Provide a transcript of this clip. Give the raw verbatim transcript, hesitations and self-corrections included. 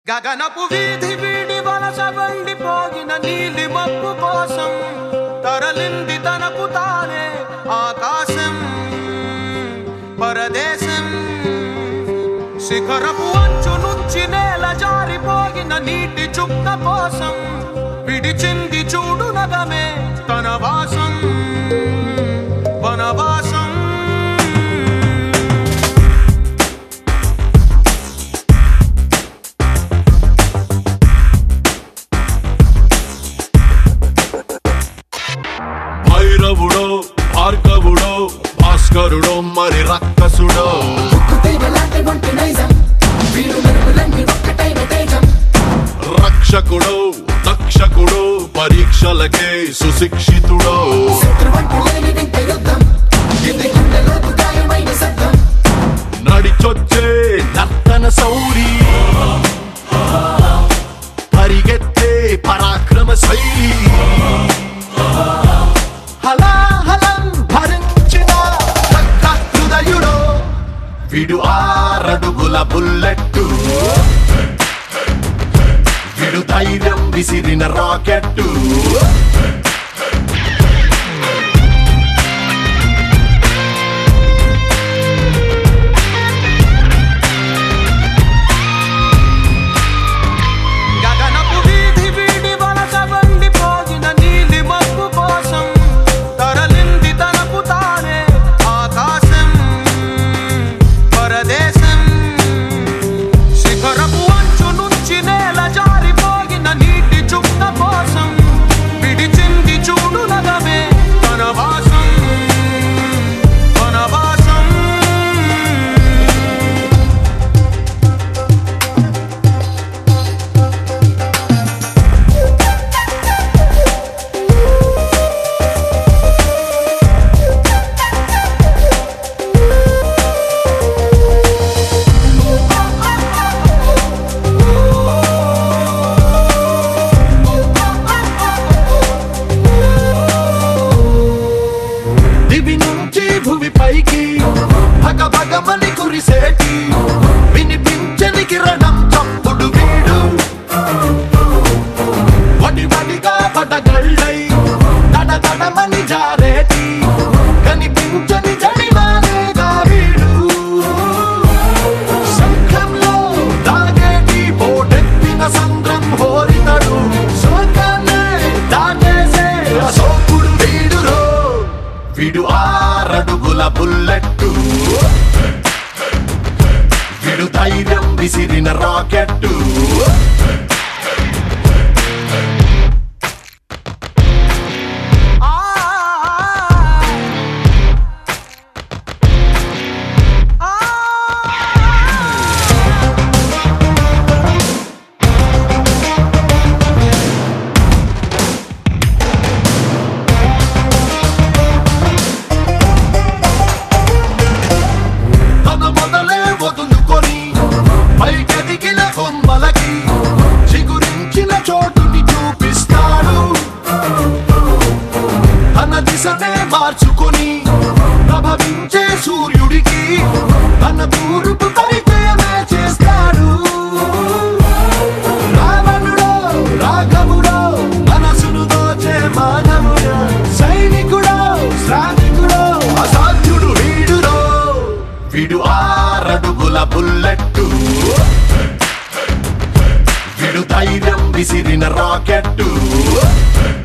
గగనపు వీధి వీడి వలస వండిపోగిన నీలి మబ్బు కోసం తరలింది తనకు తానే ఆకాశం పరదేశం శిఖరపు అంచు నుంచి నేల జారిపోగిన నీటి చుక్క కోసం విడిచింది చూడు నగమే తన వాసం వనవాసం భైరవుడో భార్గవుడో భాస్కరుడో మరి రక్కసుడో రక్షకుడో దక్షకుడో పరీక్షలకే సుశిక్షితుడో నడిచొచ్చే నర్తన సౌరి పరిగెత్తే పరాక్రమ శైలి విడు ఆరడుగుల బుల్లెట్టు విడు ధైర్యం విసిరిన రాకెట్టు గగనపు వీధి వీడి వలస వండిపోగిన నీలి మబ్బు కోసం తరలింది తనకు తానే ఆకాశం పరదేశం శిఖరపు అంచు నుంచి నేల జారిపోగిన నీటి చుక్క కోసం విడిచింది చూడు నగమే తన వాసం వనవాసం దివి నుంచి భువి పైకి భగ భగమని కురిసేటి వినిపించని కిరణం చప్పుడు వీడు వడి వడిగా పడగళ్ళై తడ తడమని జారేటి కనిపించని జడివానేగా వీడు శంఖంలో దాగేటి పోటెత్తిన సంద్రం హోరితడు శోకాన్నే దాటేసే అశోకుడు వీడురో విడు ఆరడుగుల బుల్లెట్టు విడు ధైర్యం విసిరిన రాకెట్టు తన మొదలే వదులుకొని పైకెదిగిన కొమ్మలకి చిగురించిన చోటుని చూపిస్తాడు తన దిశనే మార్చుకొని ప్రభవించే సూర్యుడికి తన తూర్పు పరిచయమే చేస్తాడు రావణుడో రాఘవుడో మనసును దోచే మానవుడో సైనికుడో శ్రామికుడో అసాధ్యుడు వీడురో విడు ఆరడుగుల బుల్లెట్టు విడు ధైర్యం విసిరిన రాకెట్టు